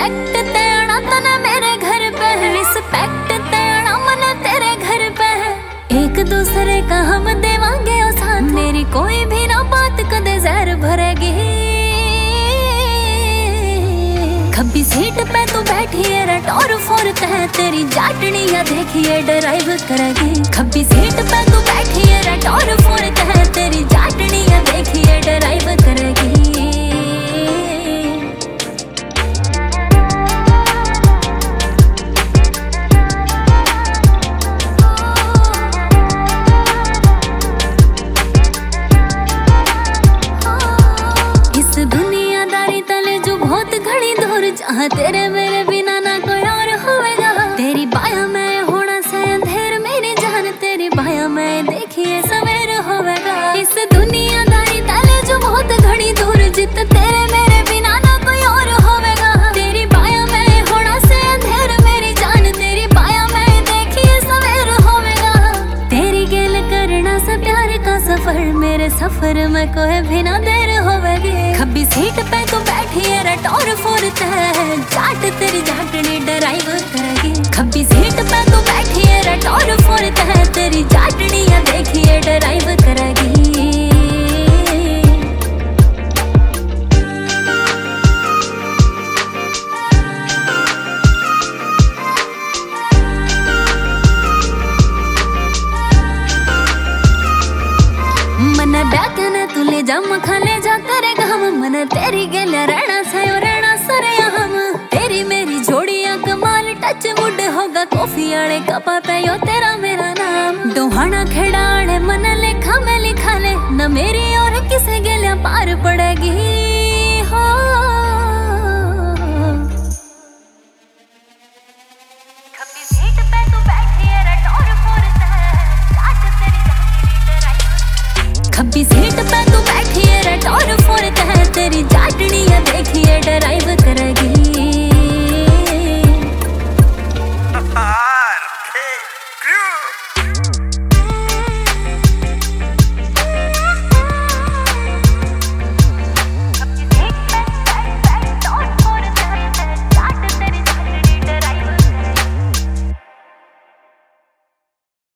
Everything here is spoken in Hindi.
रिस्पेक्ट देना तने मेरे घर पे, रिस्पेक्ट देना मन तेरे घर पे। एक दूसरे का हम देवांगे ओ साथ, मेरी कोई भी ना बात कदे जहर भरेगी। खब्बी सीट पे तू बैठी है रटोर फोरत है, तेरी जाटनिया देखिए ड्राइव करेगी। खब्बी सीट पे तू बैठी है रटोर फोरत है, तेरी जाटनिया देखिए ड्राइव करेगी। जहाँ तेरे मेरे बिना ना कोई और होवेगा, तेरी बाया में होना से अंधेर मेरी जान, तेरी बाया में देखिए सवेर होवेगा। इस दुनियादारी तले जो बहुत घड़ी दूर, जित तेरे मेरे बिना ना कोई और होवेगा। तेरी बाया में होना से अंधेर मेरी जान, तेरी बाया में देखिए सवेर होवेगा। तेरी गेल करना से प्यार का सफर, मेरे सफर में कोई भी ना देर होवेगी। खब्बी सीट पे तू बैठी है रटोर फोरत है, जाट तेरी जाटनी ड्राइव करेगी। खब्बी सीट पे तू बैठी है रटोर फोरत है, तेरी जाटनिया देखिए ड्राइव करेगी। मन बैकने तू ले जा मखा ले जा तेरे गाँव, मन तेरी गेल रहना सयो रहना सरे हम। तेरी मेरी जोड़ियां कमाल टच वुड होगा, कॉफी आले कपा पे यो तेरा मेरा नाम। दोहाना खेड़ाड़े मन लेखा में लिखा ले, न मेरी और किसे गेलिया पार पड़ेगी हो। खब्बी सीट पे तू बैठी है रटोर फोरत है, जाट तेरी जाटनी ड्राइव। खब्बी सीट पे तू बैठी है रटोर फोरत है, तेरी जाटनिया देखिए ड्राइव करेगी।